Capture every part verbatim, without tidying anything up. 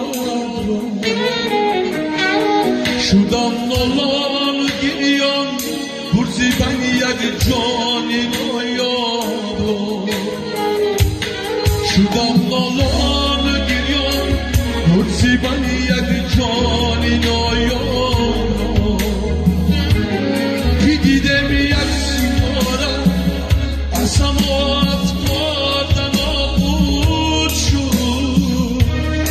شدم نالان گریان برزی بین یک جانی نایابو شدم نالان گریان برزی بین یک جانی نایابو کی دیدم یک سیاره از سماوات قادر نابود شد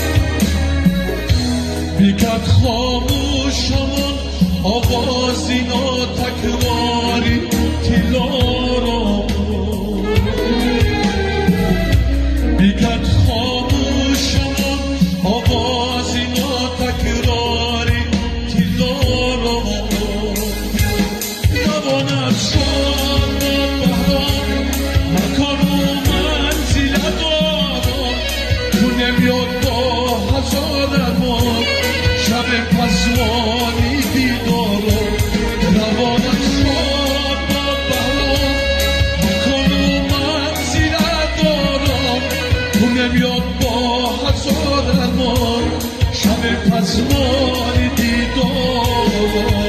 بیکت خاموشمان آوازی ناتکراری تیلارا بیکت خاموشمان آوازی ناتکراری تیلارا نوانت شد بهرام مکان و منزل دارم تو نمیاد با هزار ارمان شب پسوانی دیدارم روانت شد بهرام مکان و منزل دارم تو نمیاد با هزار ارمان شب پسوانی دیدارم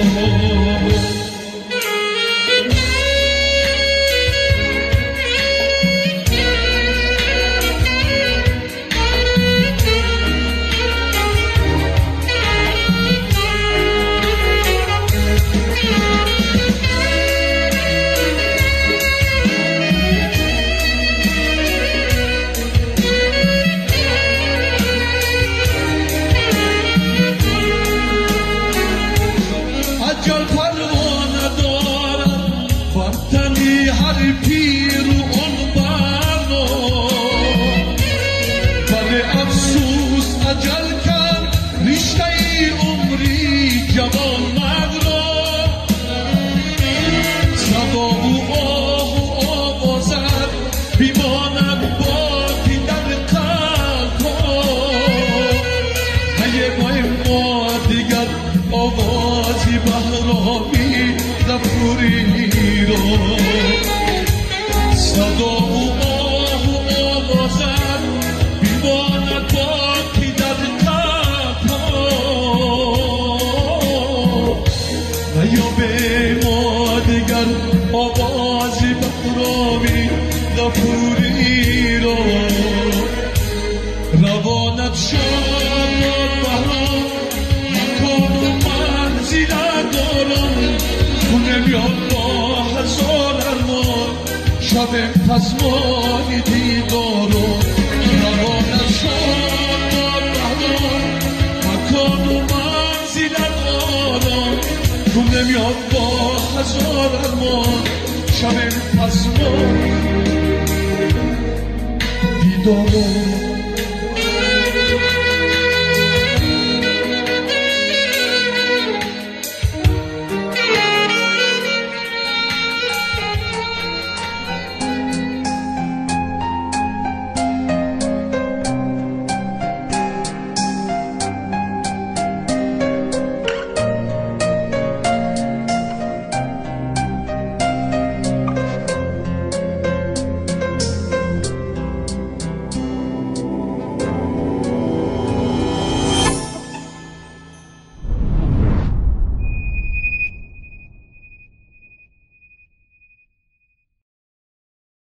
عجل پروانه دارم وطنی هر پیر و آن برنام ولی افسوس عجل کرد رشته ای عمری جوان مرد را صدا و آه و آوازت بیماند باقی در قلب ها هیه ما دیگر آوازی بهرامی نفوری را صدا و آه و آوازت بیماند باقی در قلب ها نیابه ما دیگر آوازی بهرامی نفوری را روانت شد بهرام مکان و منزل دارم تو نمیاد با هزار ارمان شب پسمانی دیدارم روانت شد بهرام مکان و منزل دارم تو نمیاد با هزار ارمان شب پسمانی دیدارم